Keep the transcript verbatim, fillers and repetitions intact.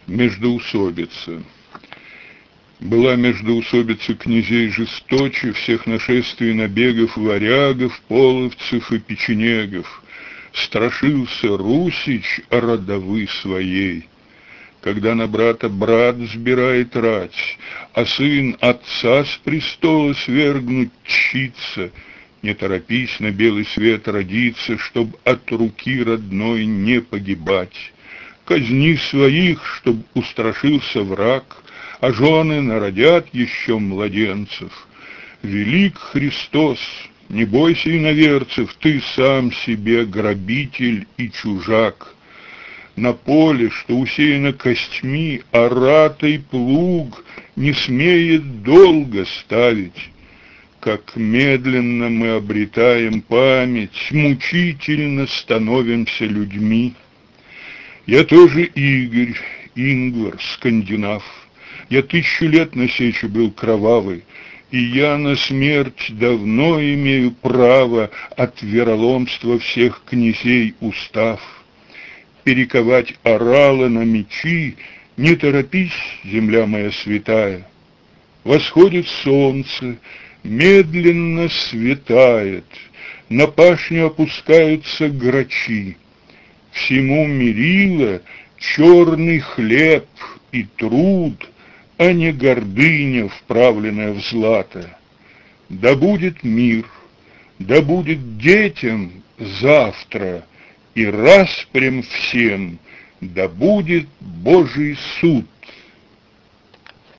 Междоусобица. Была междоусобица князей жесточе всех нашествий набегов варягов, половцев и печенегов. Страшился Русич родовы своей. Когда на брата брат сбирает рать, а сын отца с престола свергнуть чится, не торопись на белый свет родиться, чтоб от руки родной не погибать. Казни своих, чтоб устрашился враг, а жены народят еще младенцев. Велик Христос, не бойся иноверцев, ты сам себе грабитель и чужак. На поле, что усеяно костьми, оратый плуг не смеет долго ставить. Как медленно мы обретаем память, мучительно становимся людьми. Я тоже Игорь, Ингвар, скандинав. Я тысячу лет на сече был кровавый, и я на смерть давно имею право от вероломства всех князей устав. Перековать орала на мечи, не торопись, земля моя святая. Восходит солнце, медленно светает, на пашню опускаются грачи. Всему мерило черный хлеб и труд, а не гордыня, вправленная в злато. Да будет мир, да будет детям завтра, и распрям всем, да будет Божий суд.